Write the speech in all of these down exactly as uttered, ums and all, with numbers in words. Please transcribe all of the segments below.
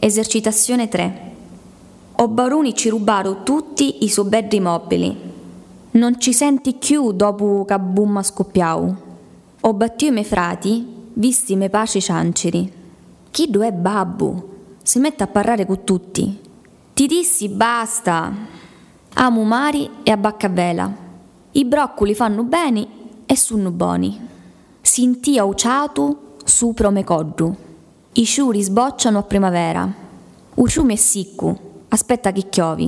Esercitazione tre. O baroni ci rubarono tutti i suoi belli mobili. Non ci senti più dopo che bumma scoppiau. O battiu i miei frati, visti i miei paci cianceri. Chi due è babbu? Si mette a parlare con tutti. Ti dissi basta. Amo mari e a baccavela. I broccoli fanno bene e sono buoni. Sintia uciatu supra me coddu. I ciuri sbocciano a primavera. U ciume è siccu, aspetta che chiovi.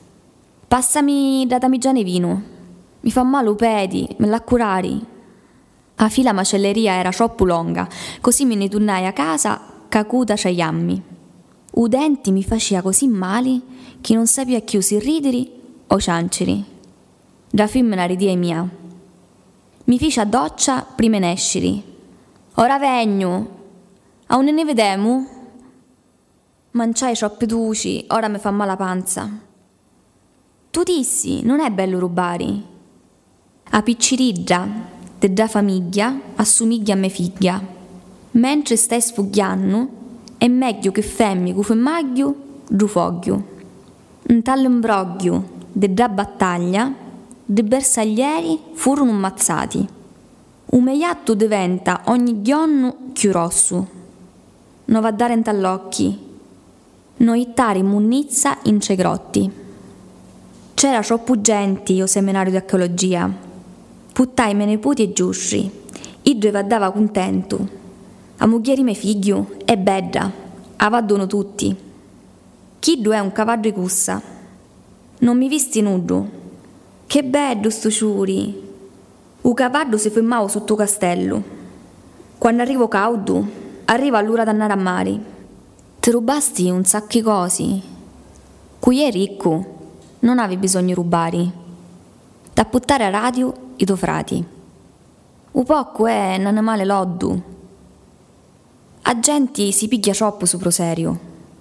Passami da damigiane vino. Mi fa male u pedi, me l'accurari. A fila macelleria era troppo longa, così me ne tornai a casa cacuta ciaiammi. U denti mi faceva così male che non sapeva più se ridere o cianceri. Da femmina ridia mia. Mi fece a doccia prima nesciri. Ora vegno. A un ne vedemu? Manciai troppe duci, ora mi fa male la panza. Tu dissi, non è bello rubare. A picciridda, de da famiglia, assomiglia a me figlia. Mentre stai sfuggiando, è meglio che femmi cu femmaglio, rufoglio. Un tal imbroglio, de da battaglia, de bersaglieri furono ammazzati. Un meiatto diventa ogni giorno più rosso. Non va a dare in tall'occhi. Non ittare munnizza in ce grotti. C'era troppo gente o seminario di archeologia. Puttai me nepoti e giusci. Iddo va dava contento. A muglieri me figlio è bedda. Avaddono tutti. Chiddo è un cavallo di cussa. Non mi visti nudo. Che bello sto ciuri. U cavallo si fermava sotto castello. Quando arrivo caudo, arriva all'ora d'andare a mare. Ti rubasti un sacco di cose. Qui è ricco, non avevi bisogno di rubare. Da buttare a radio i tuoi frati. U poco è un animale loddu. A gente si piglia troppo su proserio.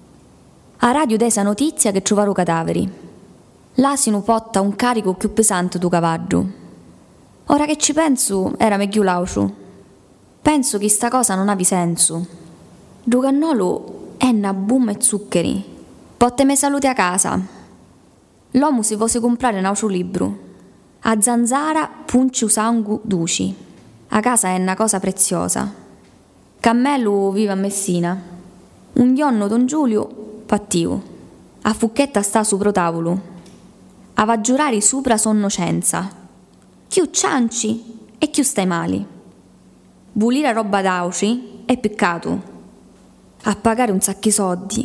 A radio desa notizia che trovarono cadaveri. L'asino potta un carico più pesante du cavallo. Ora che ci penso, era meglio l'aucio. Penso che sta cosa non avi senso. Du cannolo è una bumma e zuccheri. Potte me saluti a casa. L'uomo si vuole comprare un altro libro. A zanzara punci sangu duci. A casa è una cosa preziosa. Cammello vive a Messina. Un giorno Don Giulio pattiu. A Fucchetta sta su pro tavolo. A va giurare sopra sonnocenza. Chiù cianci e chiù stai mali. Bulire roba d'auci è peccato. A pagare un sacco di soldi.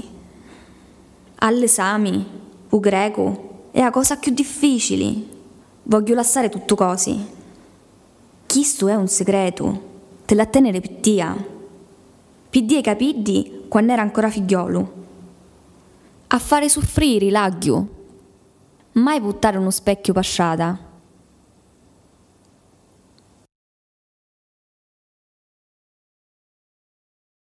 All'esami, u greco, è la cosa più difficile. Voglio lasciare tutto così. Chisto è un segreto, te la tenere pittia. Piddi e capiddi quando era ancora figliolo. A fare soffrire l'aglio. Mai buttare uno specchio pasciata.